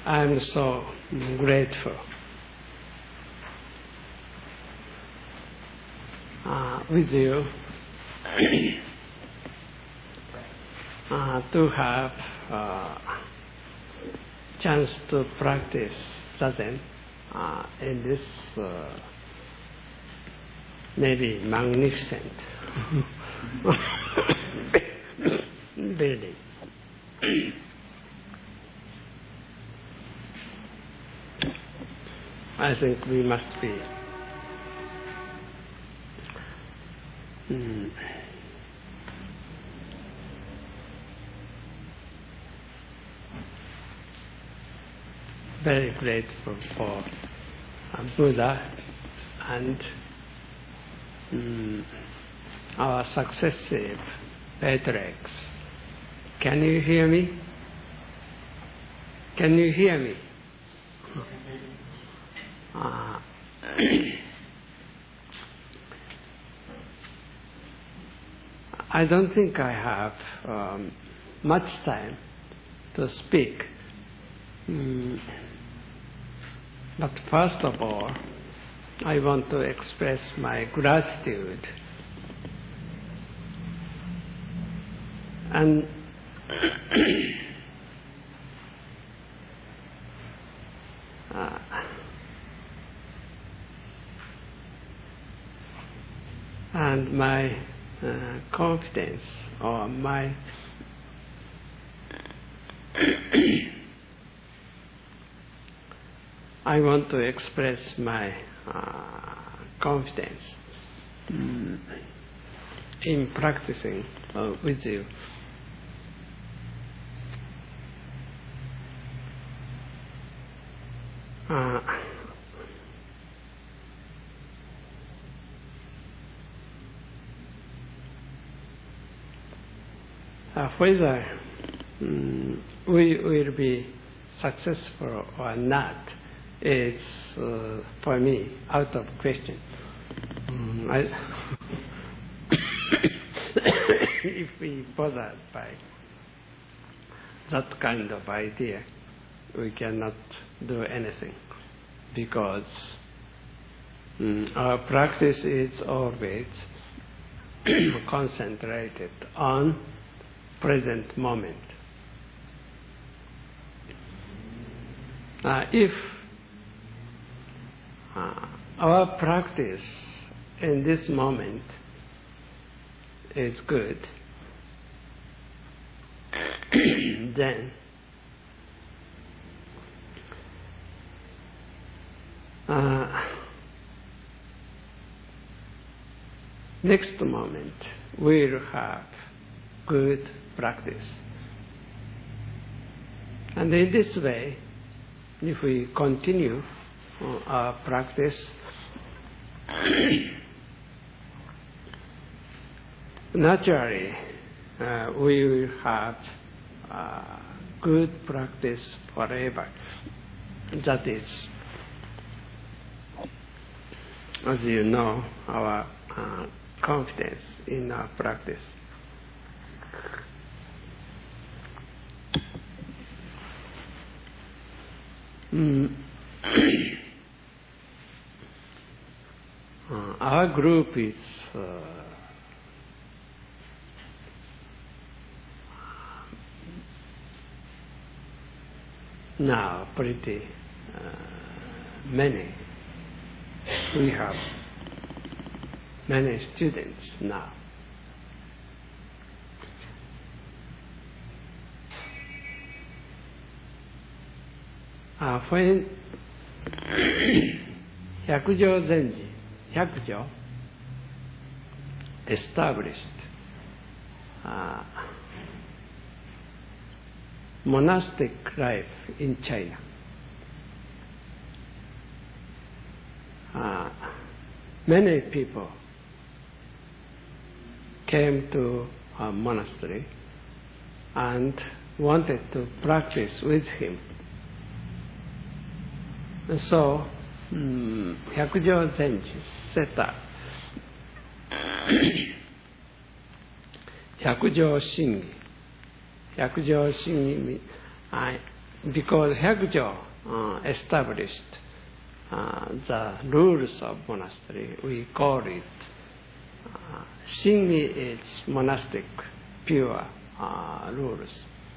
I'm so grateful with you to have chance to practice Zazen in this maybe magnificent building. I think we must be very grateful for Buddha and our successive patriarchs. Can you hear me? Can you hear me? I don't think I have much time to speak. But first of all, I want to express my gratitude and my confidence or my I want to express my confidence in practicing with you. Whether we will be successful or not is, for me, out of question. If we bothered by that kind of idea, we cannot do anything, because our practice is always concentrated on present moment. If our practice in this moment is good, then next moment we'll have good practice. And in this way, if we continue our practice, naturally we will have good practice forever. That is, as you know, our confidence in our practice. Our group is now pretty many. We have many students now. When Hyakujo Zenji, Hyakujo, established monastic life in China, many people came to a monastery and wanted to practice with him. So, Hyakujo Zenji set up Hyakujo Shingi. Hyakujo Shingi because Hyakujo established the rules of monastery, we call it Shingi is monastic pure rules.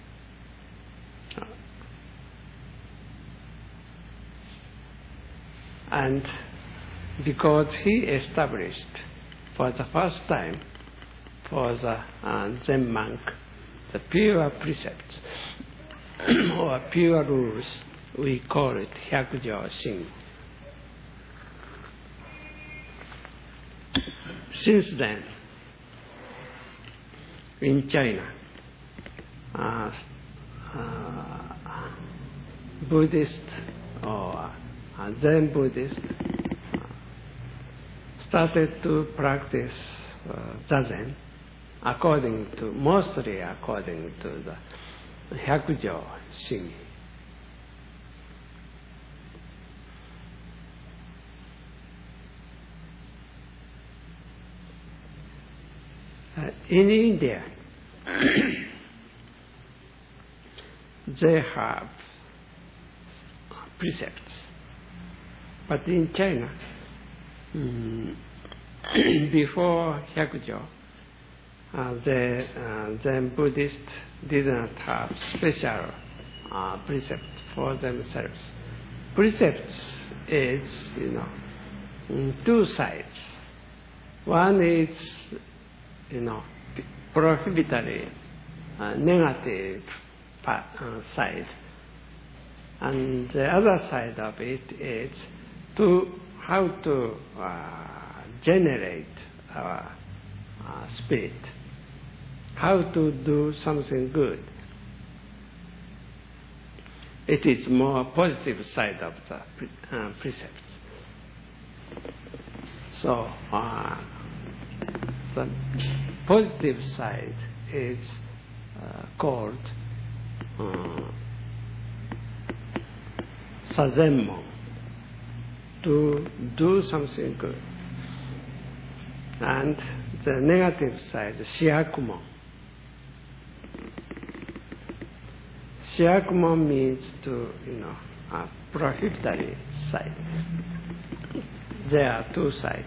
And because he established for the first time for the Zen monk the pure precepts or pure rules, we call it Hyakujo Shingi. Since then, in China, Buddhist or Zen Buddhist started to practice Zazen mostly according to the Hyakujo Shingi. In India, they have precepts, but in China, before Hyakujo, the Zen Buddhists did not have special precepts for themselves. Precepts is, two sides. One is, prohibitory, negative side, and the other side of it is how to generate our spirit, how to do something good. It is more positive side of the precepts. So the positive side is called Sazenmon, to do something good. And the negative side, Shiakumon. Shiakumon means to, a prohibitory side. There are two sides.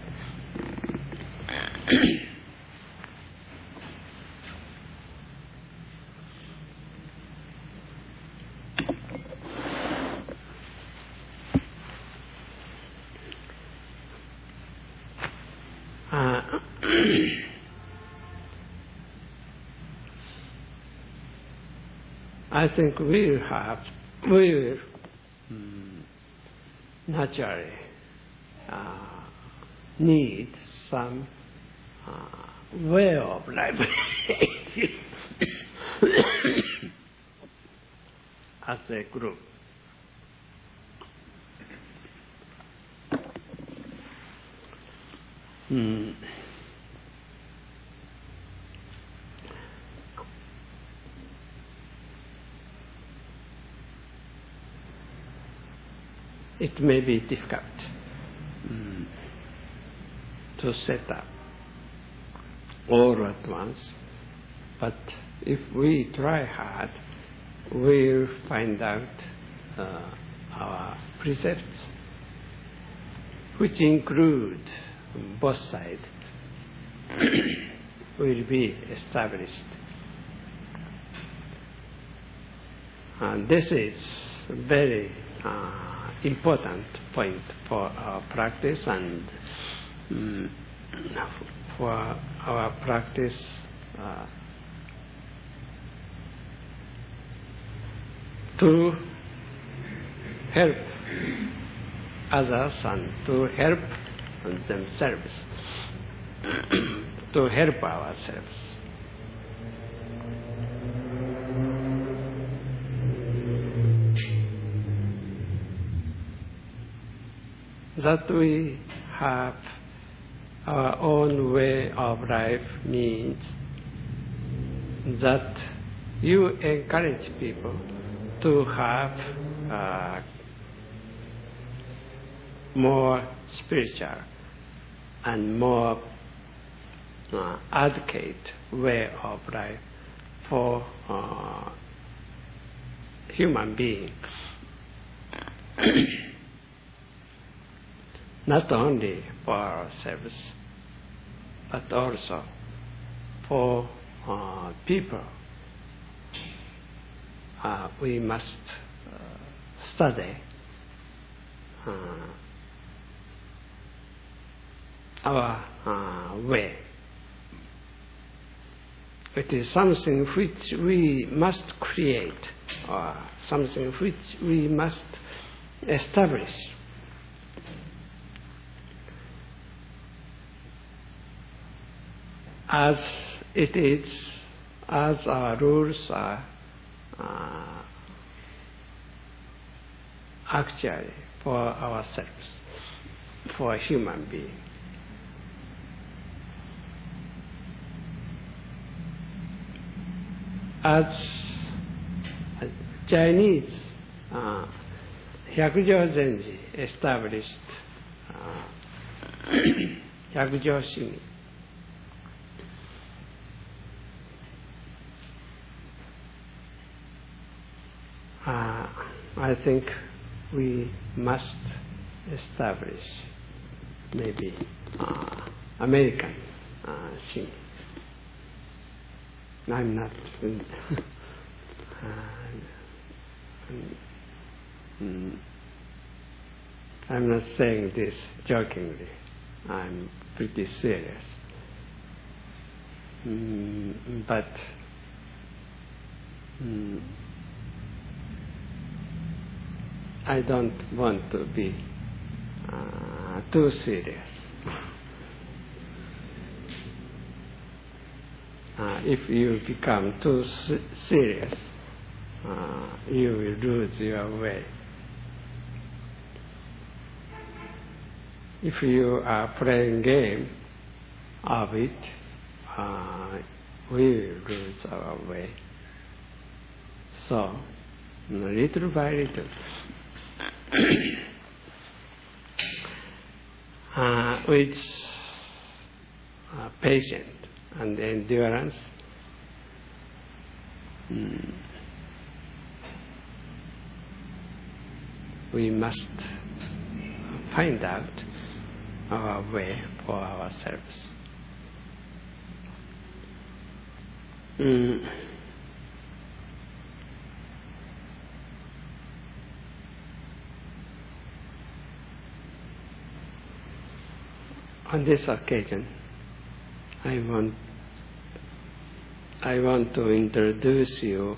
I think we will naturally need some way of life as a group. It may be difficult to set up all at once, but if we try hard, we'll find out our precepts, which include both sides, will be established. And this is very important point for our practice and for our practice to help others and to help themselves, to help ourselves. That we have our own way of life means that you encourage people to have more spiritual and more advocate way of life for human being. Not only for ourselves, but also for people. We must study our way. It is something which we must create, or something which we must establish. As it is, as our rules are actually for ourselves, for a human being. As Chinese Hyakujo Zenji established Hyakujo Shingi. I think we must establish maybe American Shingi. I'm not I'm not saying this jokingly. I'm pretty serious. But I don't want to be too serious. If you become too serious, you will lose your way. If you are playing game of it, we will lose our way. So, little by little, with patience and endurance, we must find out our way for ourselves. On this occasion, I want to introduce you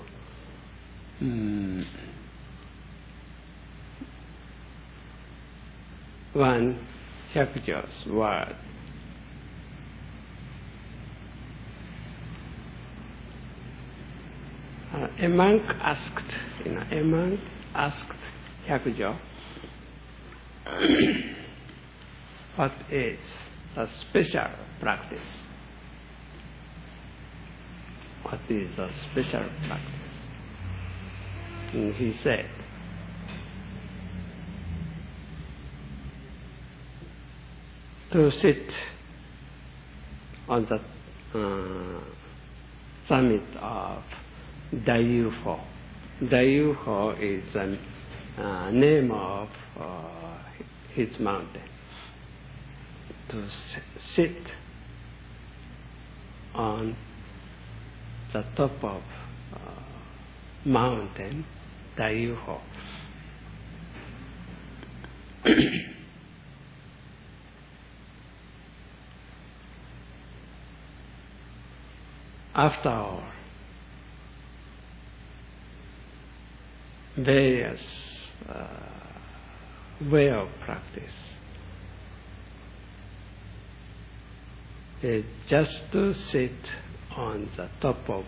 one Hyakujo's word. A monk asked Hyakujo, what is a special practice? What is a special practice? And he said, to sit on the summit of Daiyuho. Daiyuho is the name of his mountain. To sit on the top of mountain Daiyuho. After all, various way of practice is just to sit on the top of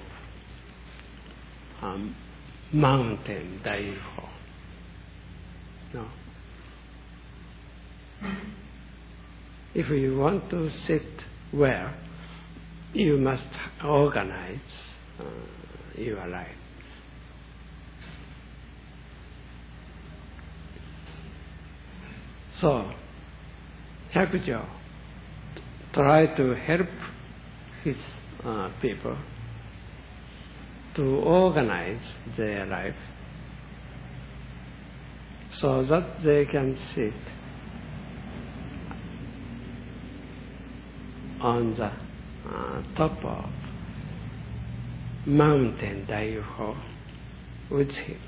mountain Daiyuho. No. If you want to sit well, you must organize your life. So, Hyakujo tried to help his people to organize their life so that they can sit on the top of mountain Daiho with him.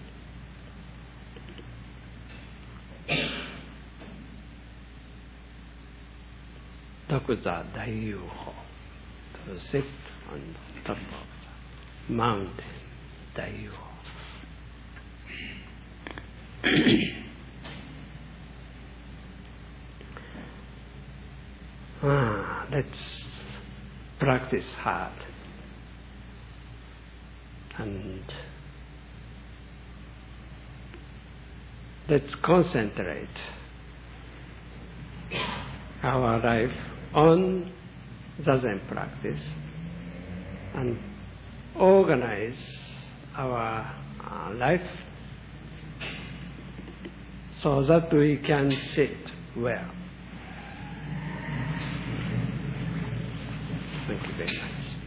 Takuza Daiho, to sit on the top of the mountain Daiho. Let's practice hard and let's concentrate our life on Zazen practice and organize our life so that we can sit well. Thank you very much.